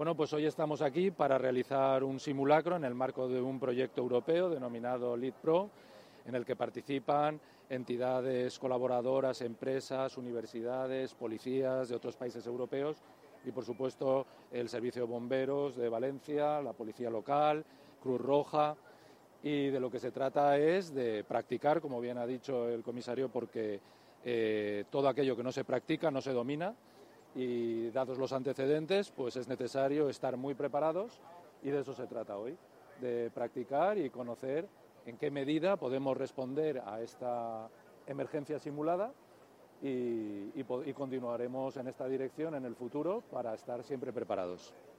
Bueno, pues hoy estamos aquí para realizar un simulacro en el marco de un proyecto europeo denominado LeadPro, en el que participan entidades colaboradoras, empresas, universidades, policías de otros países europeos y, por supuesto, el Servicio de Bomberos de Valencia, la Policía Local, Cruz Roja. Y de lo que se trata es de practicar, como bien ha dicho el comisario, porque todo aquello que no se practica no se domina, y dados los antecedentes, pues es necesario estar muy preparados, y de eso se trata hoy, de practicar y conocer en qué medida podemos responder a esta emergencia simulada y continuaremos en esta dirección en el futuro para estar siempre preparados.